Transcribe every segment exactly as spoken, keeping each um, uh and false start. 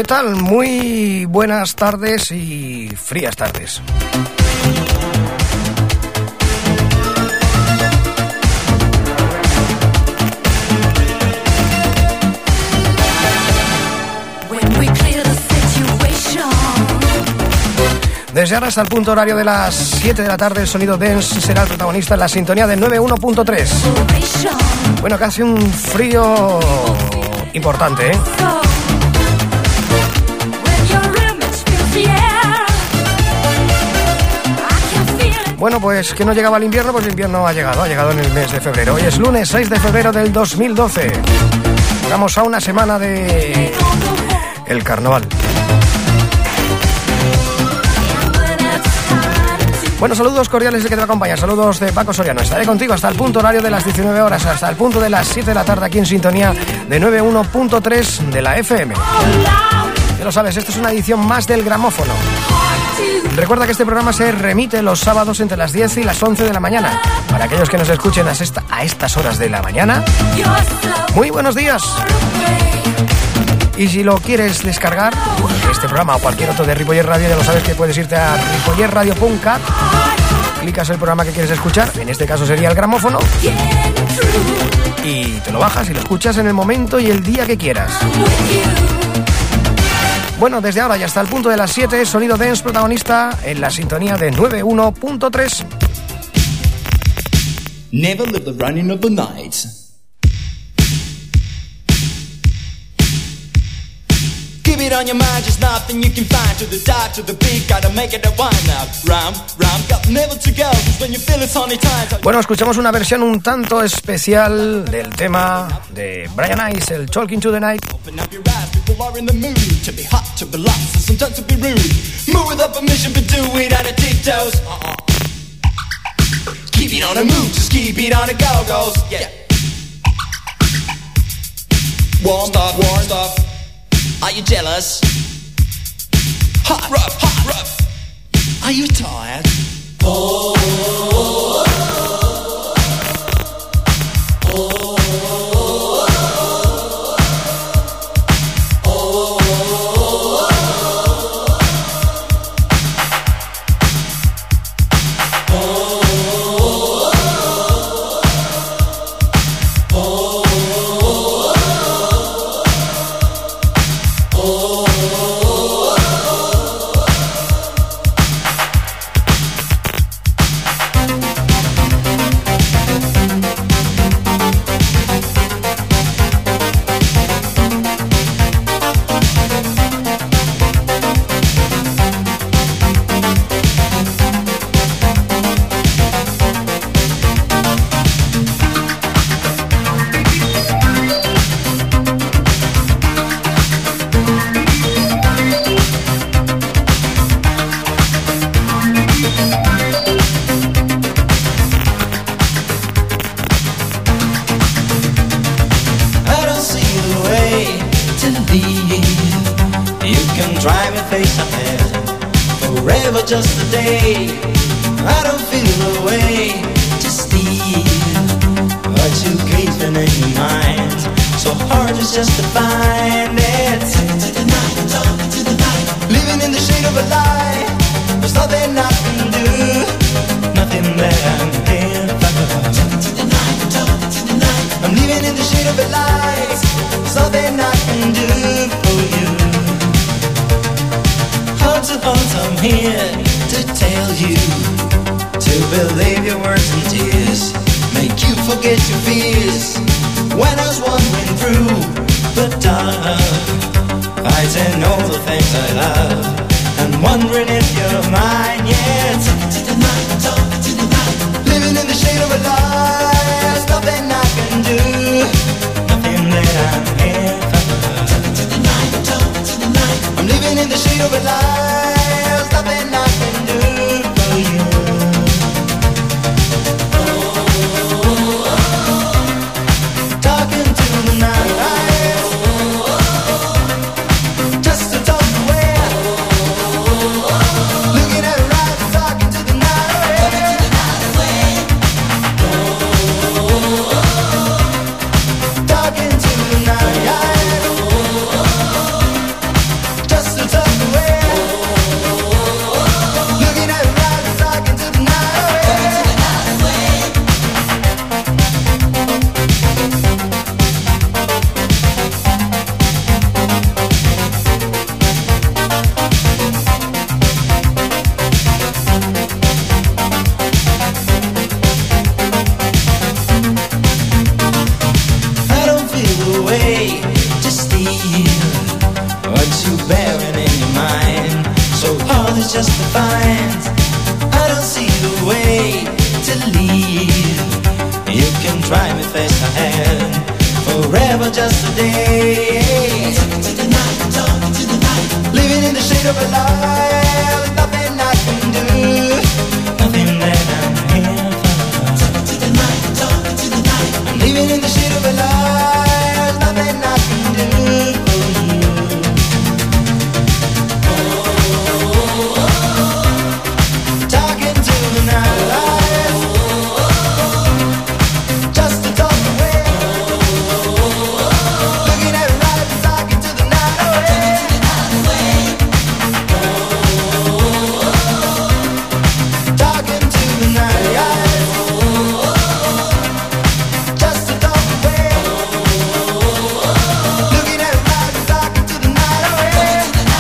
¿Qué tal? Muy buenas tardes y frías tardes. Desde ahora hasta el punto horario de las siete de la tarde, el sonido dance será el protagonista en la sintonía del noventa y uno punto tres. Bueno, casi un frío importante, ¿eh? Bueno, pues que no llegaba el invierno, pues el invierno ha llegado, ha llegado en el mes de febrero. Hoy es lunes seis de febrero del dos mil doce. Estamos a una semana de el carnaval. Bueno, saludos cordiales de que te acompaña, saludos de Paco Soriano. Estaré contigo hasta el punto horario de las diecinueve horas, hasta el punto de las siete de la tarde aquí en sintonía de noventa y uno punto tres de la F M. Ya lo sabes, esto es una edición más del Gramófono. Recuerda que este programa se remite los sábados entre las diez y las once de la mañana. Para aquellos que nos escuchen a, esta, a estas horas de la mañana, muy buenos días. Y si lo quieres descargar, este programa o cualquier otro de Ripollet Radio, ya lo sabes que puedes irte a ripollet radio punto cat, clicas el programa que quieres escuchar, en este caso sería el Gramófono, y te lo bajas y lo escuchas en el momento y el día que quieras. Bueno, desde ahora y hasta el punto de las siete, Sonido Dance protagonista en la sintonía de noventa y uno punto tres. Never live the running of the night. Keep it on your mind, just nothing you can find. To the top, to the peak, gotta make it a one now. Round, round, got never to go. Cause when you feel it's only time. Bueno, escuchamos una versión un tanto especial del tema de Brian Ice, el Talking to the Night. Open up your eyes, people are in the mood. To be hot, to be lost, and sometimes to be rude. Move without permission, but do it on a tiptoes. Uh-uh. Keep it on the move, just keep it on the go-go's. Yeah. Warm, stop, warm, stop. Are you jealous? Hot, rough, hot, rough. Are you tired? Oh, oh, oh, oh, oh, oh, just a day. I don't feel the way to steal what you keeping in your mind. So hard it's just to find it. Talking to the night, talking to the night. Living in the shade of a lie. There's nothing I can do, nothing that I can find. Talking to the night, talking to the night. I'm living in the shade of a lie. There's nothing I can do for you. Heart to heart, I'm here to tell you to believe your words and tears, make you forget your fears. When I was wandering through the dark, fighting all the things I love, and wondering if you're mine. Yeah, talking to the night, talking to the night, living in the shade of a lie. There's nothing I can do, nothing that I can't find. Talking to the night, talking to the night, I'm living in the shade of a lie. There's nothing I can do for you. Just to talk away, looking at her eyes, talking to place I had. Forever just a day. Talking to the night, talking to the night. Living in the shade of a lie. There's nothing I can do. Nothing that I'm here for. Talking to the night, talking to the night. I'm living in the shade of a lie. There's nothing I can do for you. Oh, oh, oh. Talking to the night. Just to talk away. Looking at right and talking to the night away. Talking to the night. Just to talk away. Looking at right and talking to the night away.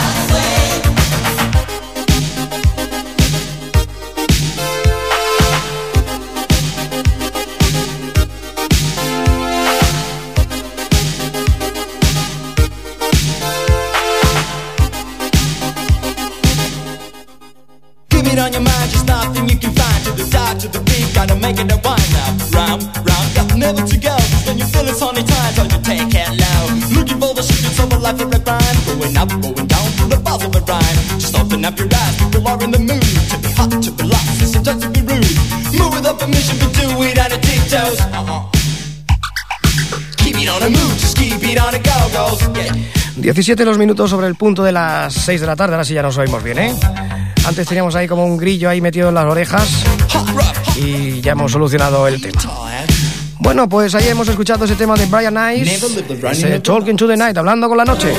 Keep it on your mind, just nothing you can find. To the dark, to the beat, gotta make it a wind up. Round, round, got never to go. When you feel it's only time, so you take it low. Looking for the secrets of a life of a grind. Going up, going down, to the buzz of a rhyme. Just open up your eyes, people are in the mood. To be hot, to be lost, it's just to be rude. Move without permission, but do it on the tiptoes. Uh-huh. Keep it on the move, just keep it on the go-go's. Yeah. diecisiete los minutos sobre el punto de las seis de la tarde. Ahora sí ya nos oímos bien, ¿eh? Antes teníamos ahí como un grillo ahí metido en las orejas y ya hemos solucionado el tema. Bueno, pues ahí hemos escuchado ese tema de Brian Ice, ese Talking to the Night, hablando con la noche.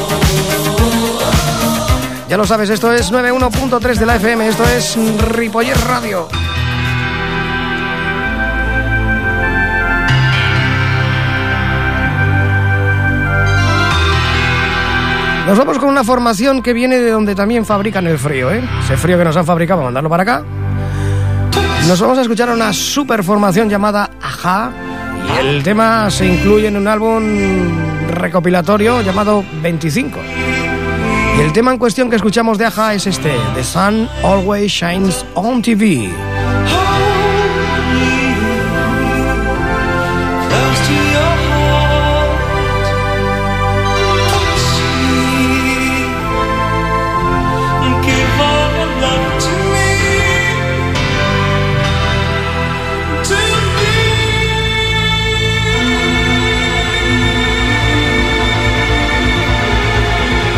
Ya lo sabes, esto es noventa y uno punto tres de la F M, esto es Ripollet Radio. Nos vamos con una formación que viene de donde también fabrican el frío, ¿eh? Ese frío que nos han fabricado para mandarlo para acá. Nos vamos a escuchar una super formación llamada A-ha, y el tema se incluye en un álbum recopilatorio llamado veinticinco. Y el tema en cuestión que escuchamos de A-ha es este, The Sun Always Shines on T V.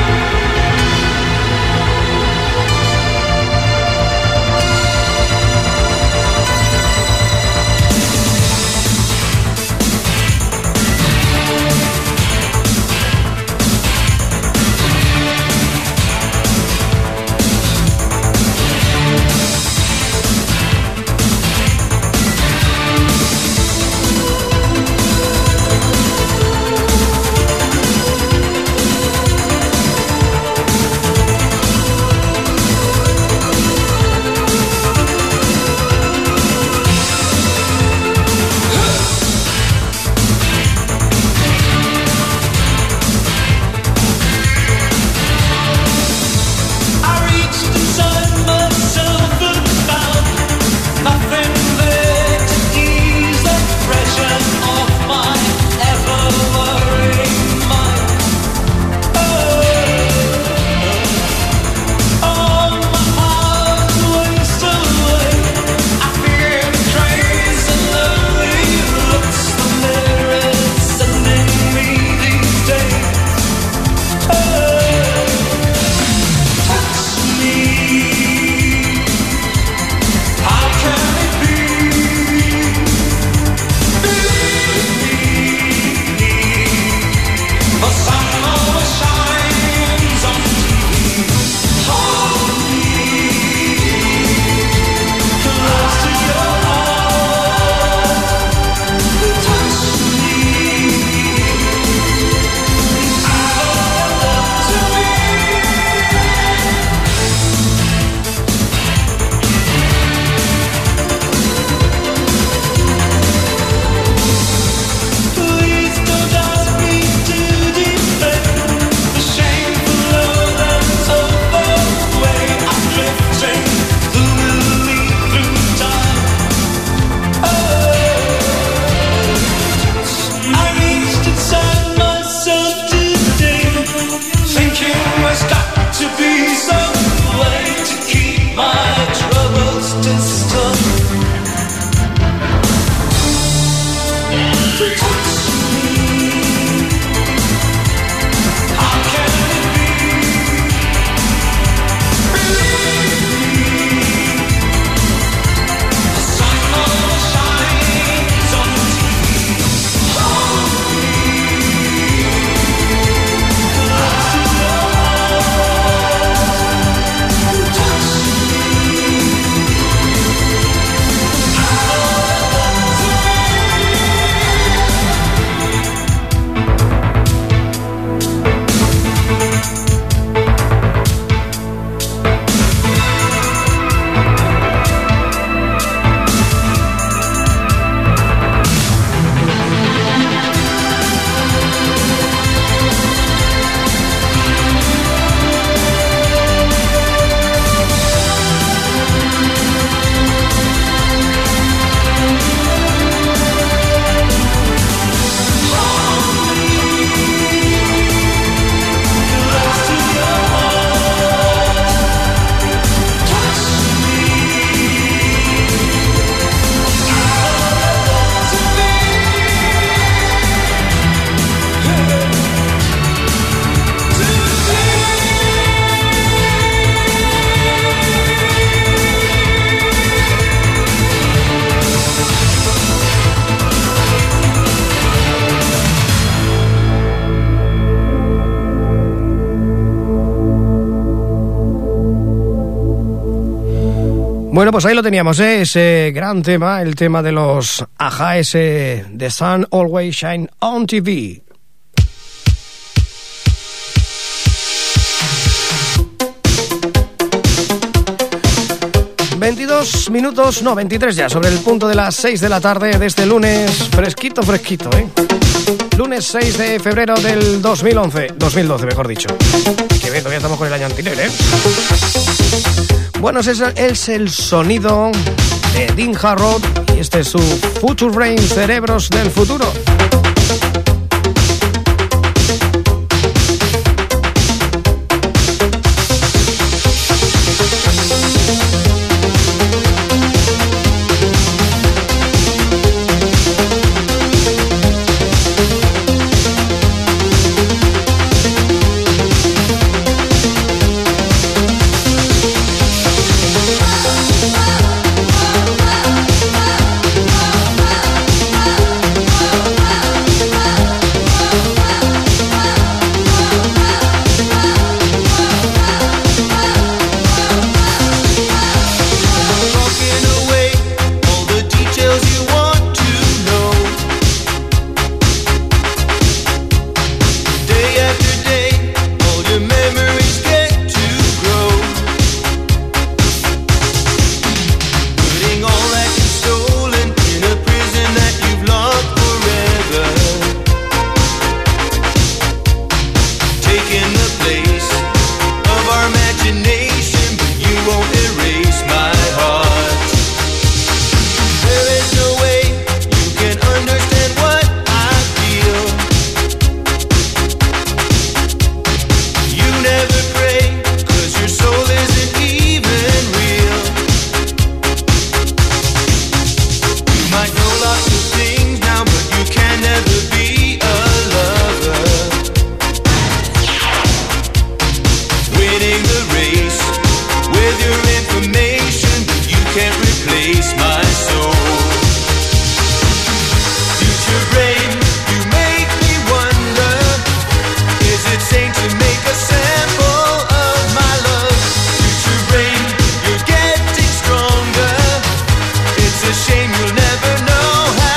Thank Bueno, pues ahí lo teníamos, ¿eh? Ese gran tema, el tema de los Aja, ese The Sun Always Shine on T V. veintidós minutos, no, veintitrés ya, sobre el punto de las seis de la tarde de este lunes, fresquito, fresquito, ¿eh? Lunes seis de febrero del dos mil once, dos mil doce, mejor dicho. Que bien, todavía estamos con el año anterior, ¿eh? Bueno, ese es el sonido de Dean Harrod y este es su Future Brain, Cerebros del Futuro. Shame you'll never know how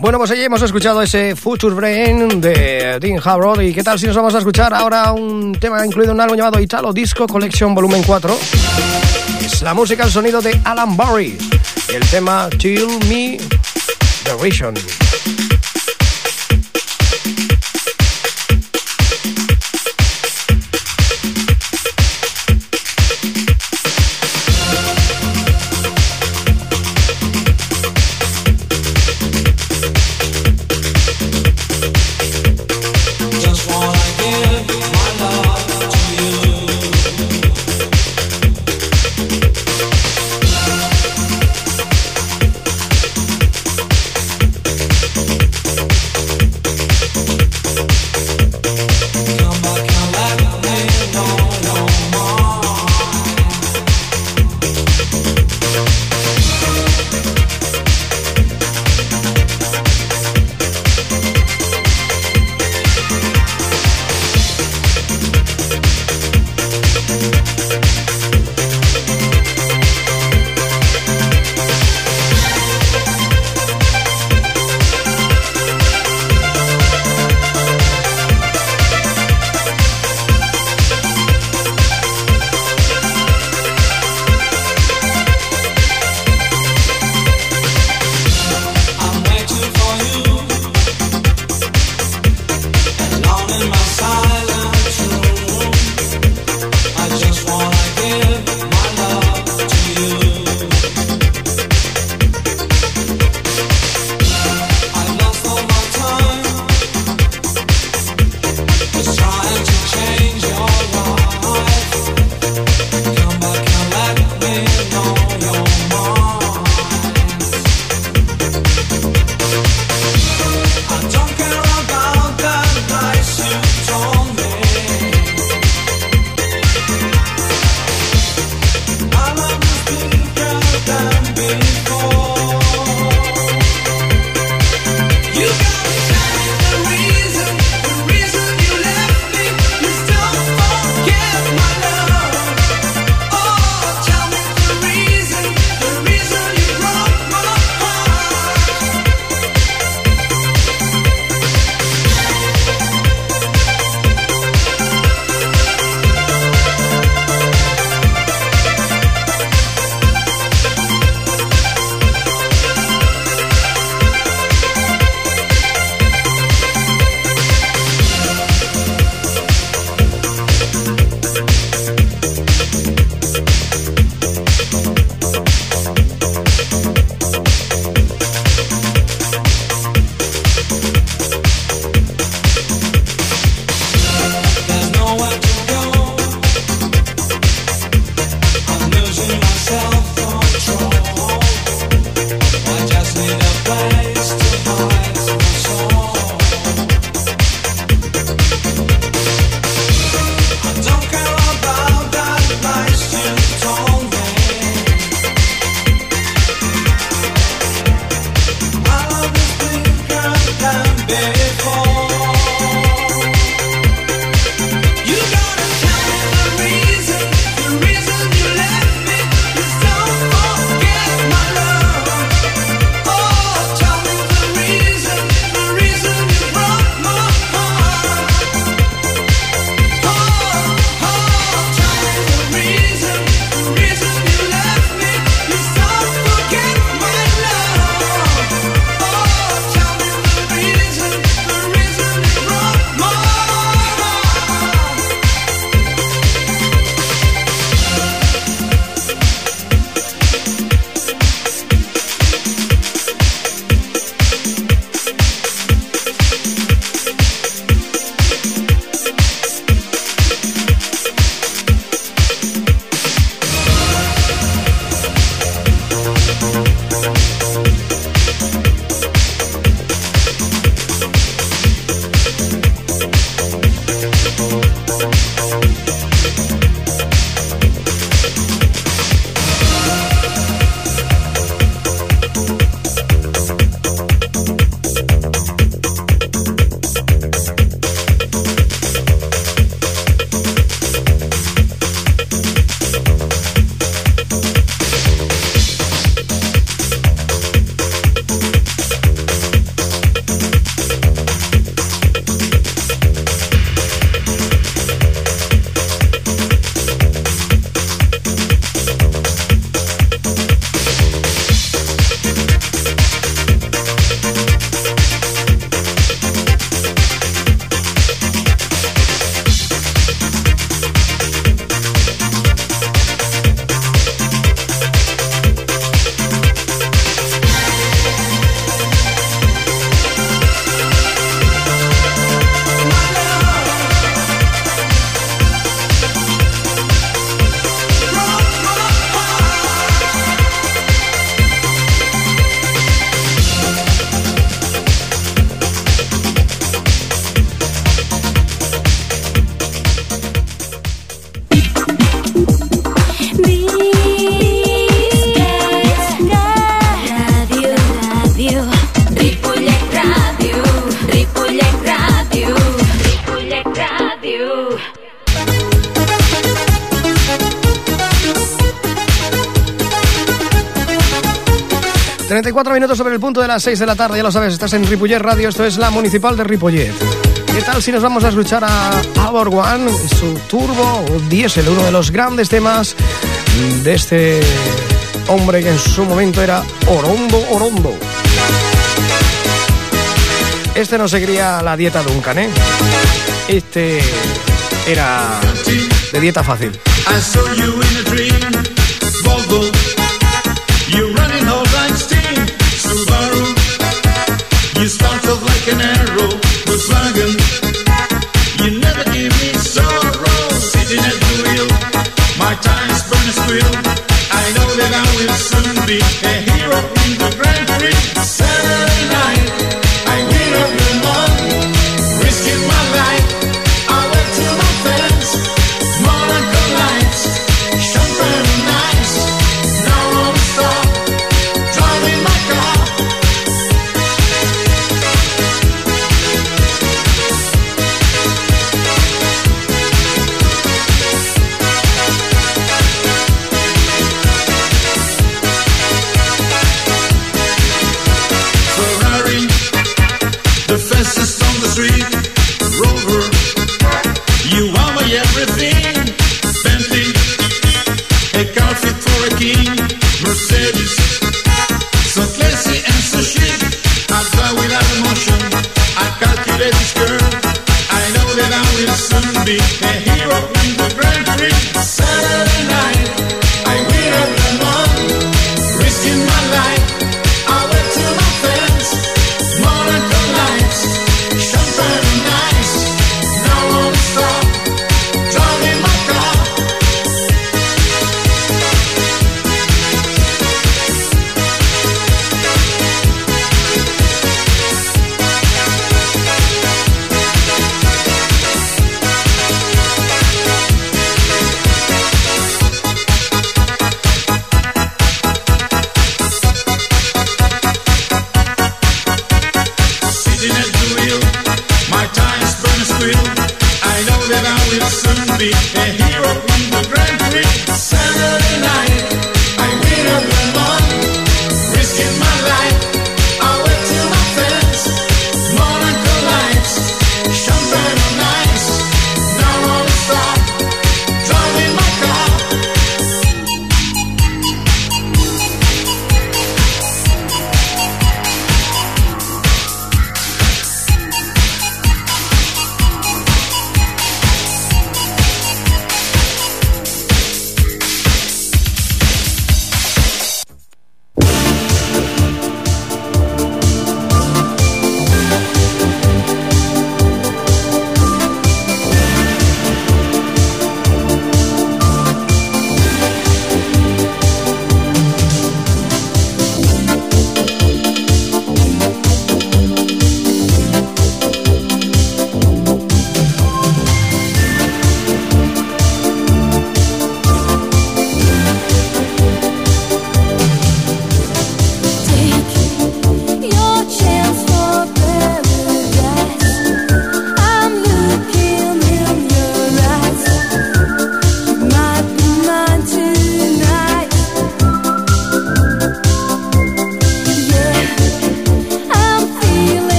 Bueno, pues allí hemos escuchado ese Future Brain de Dean Harrod. ¿Y qué tal si nos vamos a escuchar ahora un tema incluido en un álbum llamado Italo Disco Collection Volumen cuatro? Es la música, el sonido de Alan Barry. El tema Tell Me The Reason. We'll be right back. y cuatro minutos sobre el punto de las seis de la tarde, ya lo sabes, estás en Ripollet Radio, esto es la Municipal de Ripollet. ¿Qué tal si nos vamos a escuchar a Albor One, su Turbo Diesel, uno de los grandes temas de este hombre que en su momento era Orondo Orondo? Este no seguiría la dieta Duncan, ¿eh? Este era de dieta fácil. I saw you in a dream, Volvo. You're running all like steam, Subaru. You start off like an arrow, Volkswagen. You never give me sorrow, sitting at the wheel. My tires burn a squeal. I know that I will soon be a hero in the Grand Prix. Saturday night, I get up in the morning, risking my life. I went to my friends, Monaco lights, champagne and ice.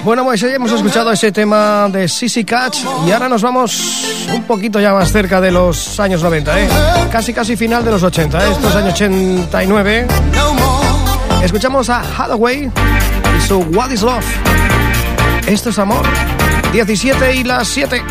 Bueno, pues hoy hemos escuchado ese tema de Sissy Catch y ahora nos vamos un poquito ya más cerca de los años noventa, ¿eh? Casi, casi final de los ochenta, ¿eh? Esto es año ochenta y nueve. Escuchamos a Hathaway y su What is Love. Esto es amor. diecisiete y las siete.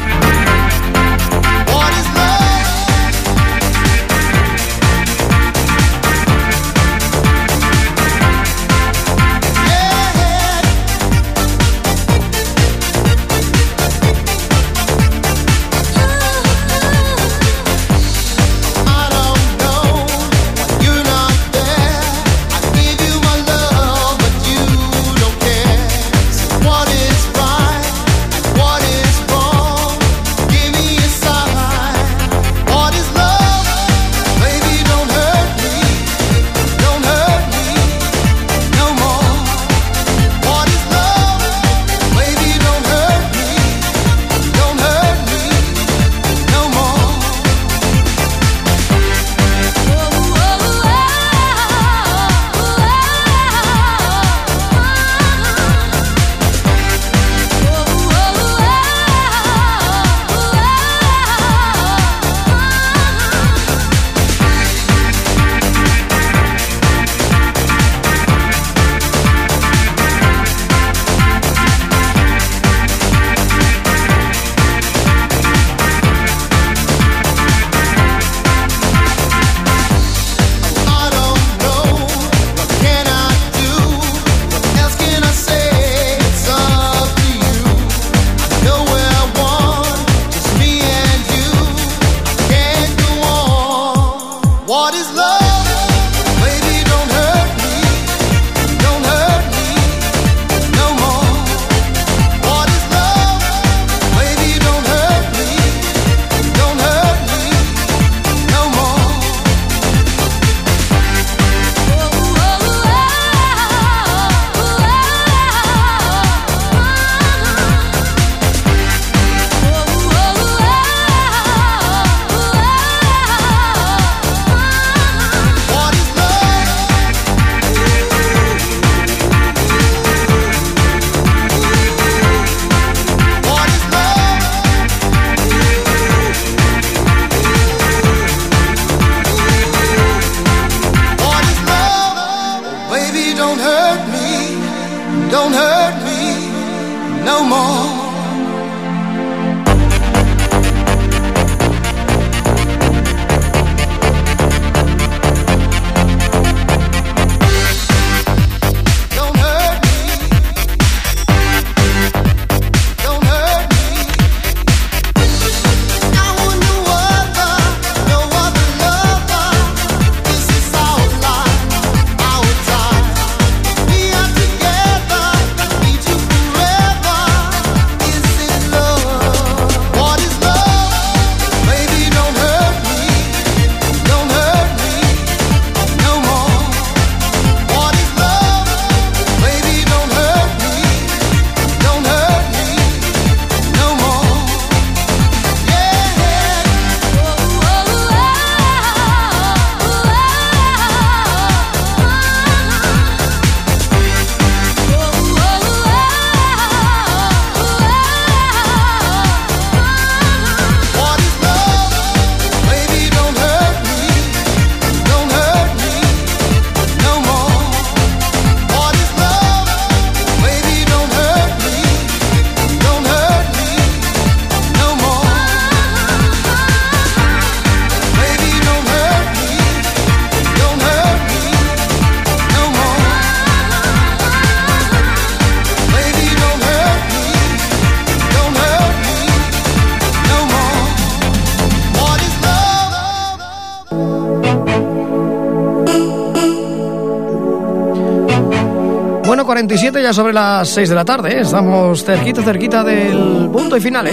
cuarenta y siete ya sobre las seis de la tarde, ¿eh? Estamos cerquita, cerquita del punto y final, ¿eh?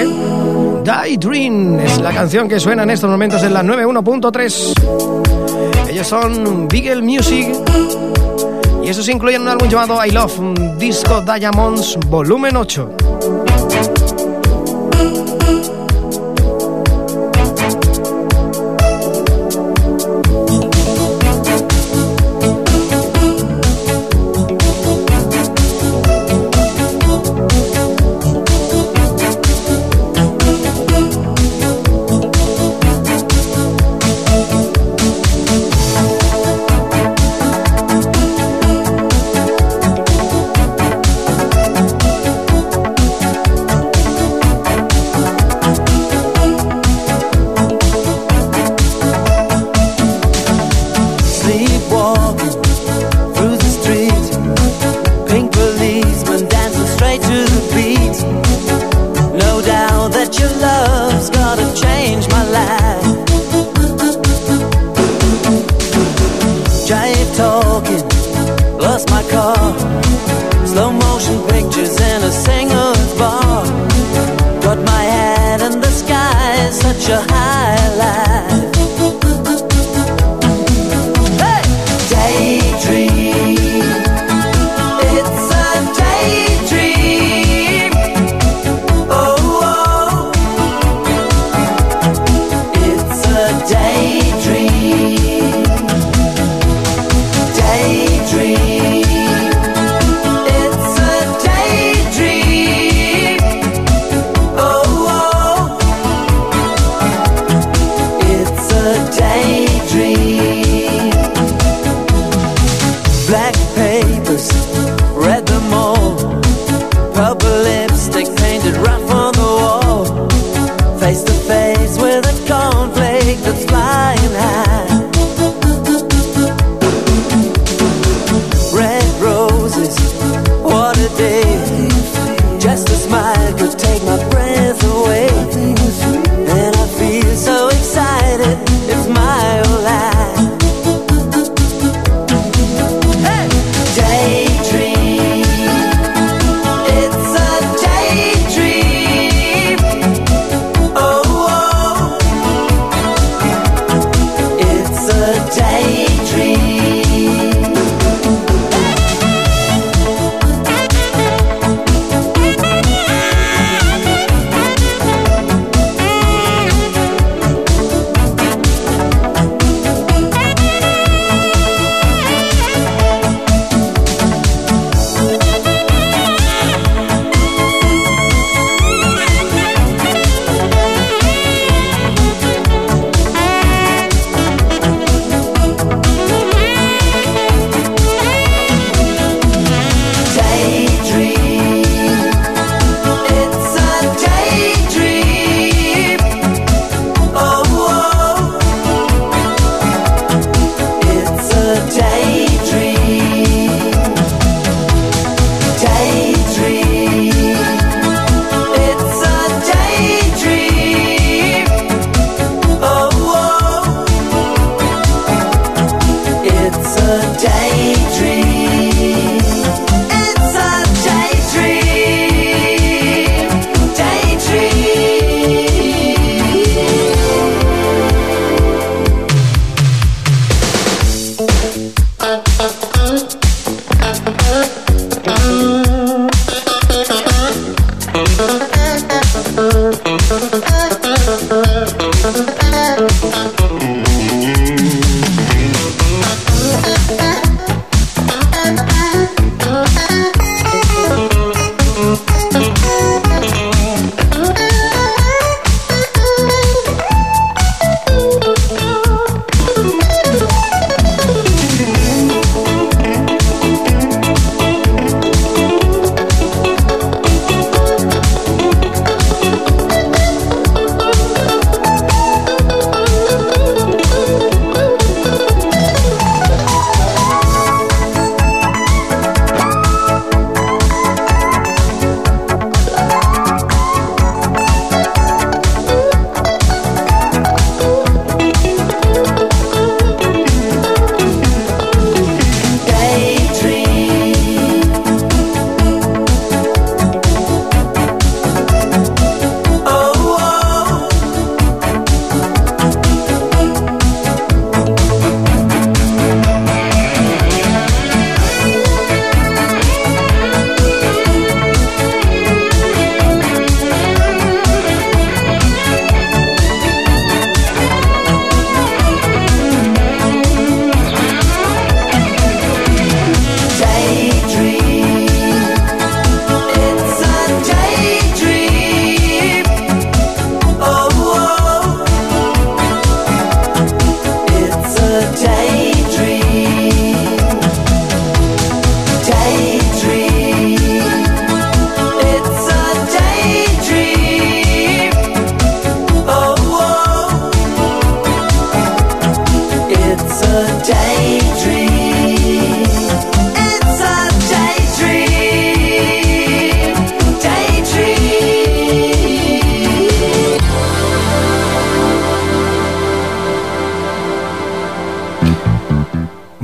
Die Dream es la canción que suena en estos momentos en la noventa y uno punto tres. Ellos son Beagle Music y eso se incluye en un álbum llamado I Love Disco Diamonds Volumen ocho. slow motion pictures in a singer's bar. Got my head in the sky, such a highlight. Hey! Daydream, it's a daydream. Oh, oh. It's a daydream. Daydream, it's a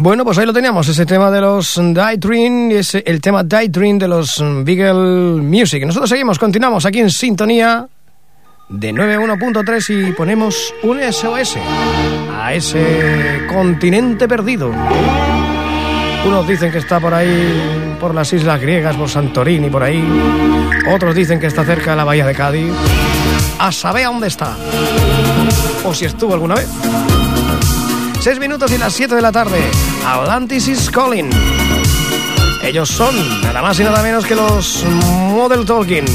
Bueno, pues ahí lo teníamos, ese tema de los Daydream, ese, el tema Daydream de los Beagle Music. Nosotros seguimos, continuamos aquí en sintonía de noventa y uno punto tres y ponemos un S O S a ese continente perdido. Unos dicen que está por ahí, por las islas griegas, por Santorini, por ahí. Otros dicen que está cerca de la bahía de Cádiz. A saber a dónde está. O si estuvo alguna vez. Seis minutos y las siete de la tarde. Atlantis is calling. Ellos son nada más y nada menos que los Model Talking.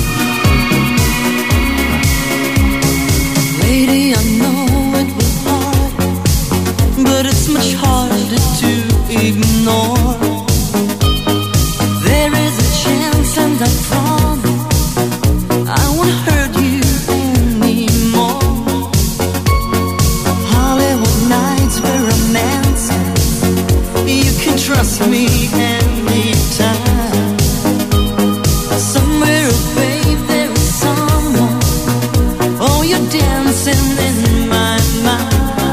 Lady, I know it was hard, but it's much harder to ignore. There is a chance and I promise I won't hurt you anymore. Hollywood nights were romance, you can trust me anytime. Somewhere away there is someone, oh you're dancing in my mind.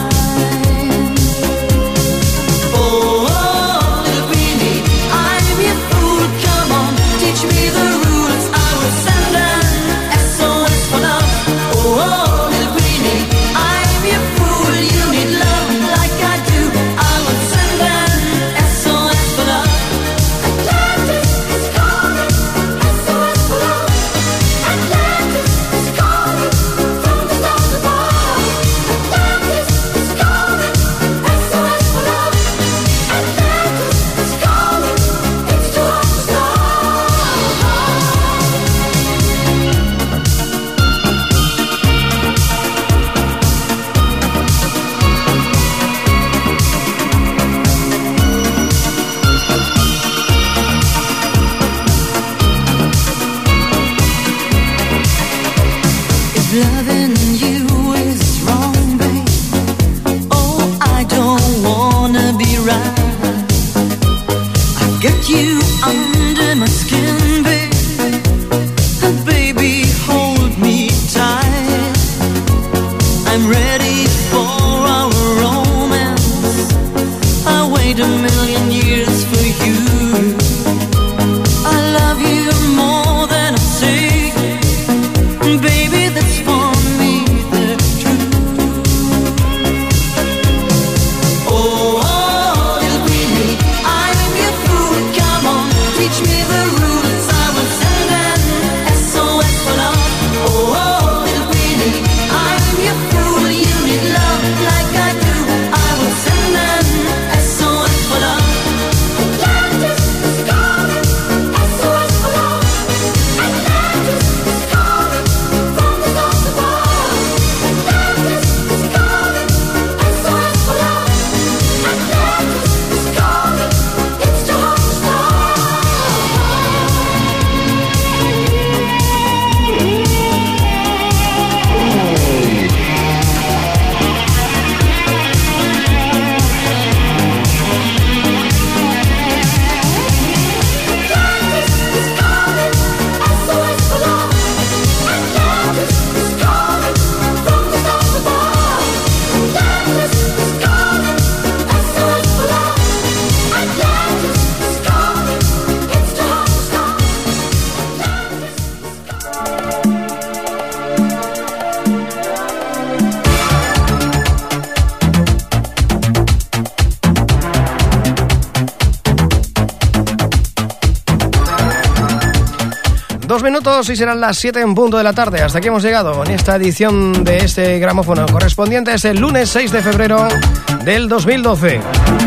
Dos minutos y serán las siete en punto de la tarde. Hasta aquí hemos llegado en esta edición de este gramófono correspondiente a este lunes seis de febrero del dos mil doce.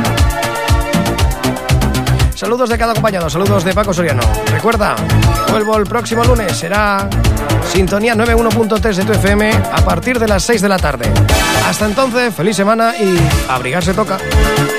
Saludos de cada acompañado, saludos de Paco Soriano. Recuerda, vuelvo el próximo lunes, será sintonía noventa y uno punto tres de tu F M a partir de las seis de la tarde. Hasta entonces, feliz semana y abrigarse toca.